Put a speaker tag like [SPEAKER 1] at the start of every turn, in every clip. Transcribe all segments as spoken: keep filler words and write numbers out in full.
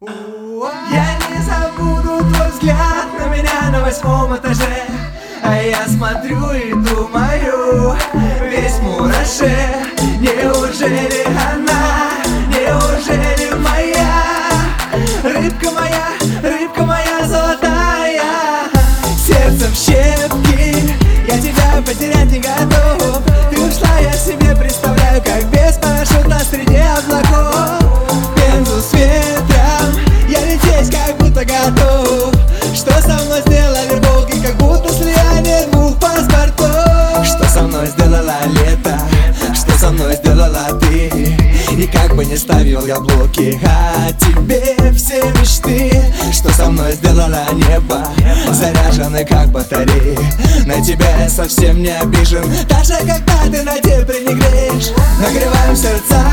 [SPEAKER 1] Я не забуду твой взгляд на меня на восьмом этаже. А я смотрю и думаю, весь в мураше. Неужели она, неужели моя? Рыбка моя, рыбка моя золотая. Сердце в щепки, я тебя потерять не готов. Ты ушла, я себе представляю, как без парашюта среди облаков. Пензу с ветром, я лететь как будто готов. Что со мной сделали волки, как будто слияние двух паспортов. Что со мной сделала лето, что со мной сделала ты. И как бы не ставил я блоки, а тебе все мечты. Что со мной сделала небо, заряжены как батареи. На тебя я совсем не обижен, даже когда ты на дебри не греешь. Нагреваем сердца,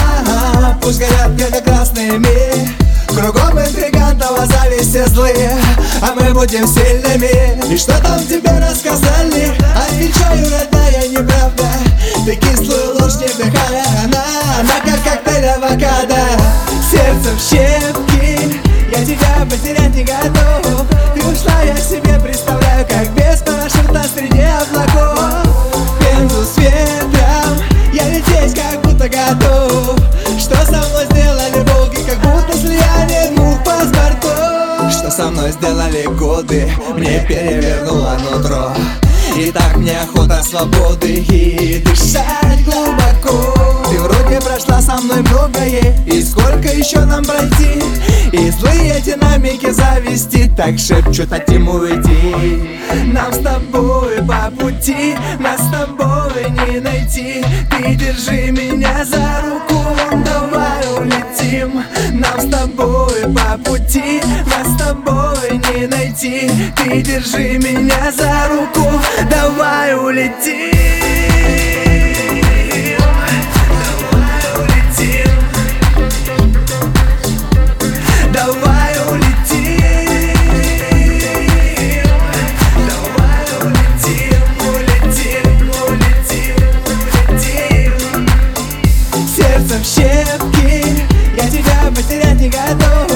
[SPEAKER 1] пусть горят ярко-красными. Кругом интригантов, зависть все злые, а мы будем сильными. И что там тебе рассказали? Отвечаю, родная, неправда. Ты кислую ложь не вдыхая, она, она как коктейль авокадо. Сердце в щепки, я тебя потерять не готов. Ты ушла, я себе представляю, как без парашюта среди облаков. Пензу с ветром, я лететь как будто готов. Что со мной сделали волки, как будто слияние двух паспортов. Что со мной сделали годы, мне перевернуло нутро. И так мне охота свободы и дышать глубоко. Ты вроде прошла со мной многое, и сколько еще нам пройти? И злые динамики зависти так шепчут, от тему уйти. Нам с тобой по пути, нас с тобой не найти. Ты держи меня за руку, давай улетим. Нам с тобой по пути, нас с тобой не найти. Ты держи меня за руку, давай улетим. В щепки, я тебя потерять не готов.